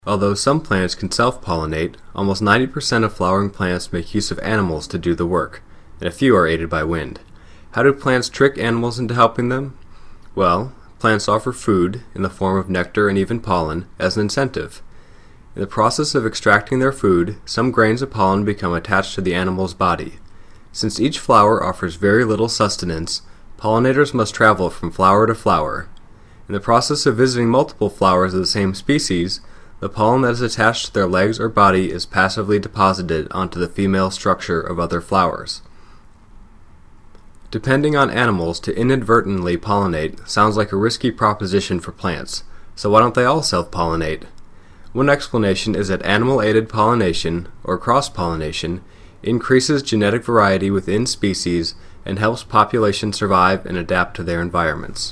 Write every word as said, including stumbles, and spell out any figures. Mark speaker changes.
Speaker 1: Although some plants can self-pollinate, almost ninety percent of flowering plants make use of animals to do the work, and a few are aided by wind. How do plants trick animals into helping them? Well, plants offer food, in the form of nectar and even pollen, as an incentive. In the process of extracting their food, some grains of pollen become attached to the animal's body. Since each flower offers very little sustenance, pollinators must travel from flower to flower. In the process of visiting multiple flowers of the same species, the pollen that is attached to their legs or body is passively deposited onto the female structure of other flowers. Depending on animals to inadvertently pollinate sounds like a risky proposition for plants, so why don't they all self-pollinate? One explanation is that animal-aided pollination, or cross-pollination, increases genetic variety within species and helps populations survive and adapt to their environments.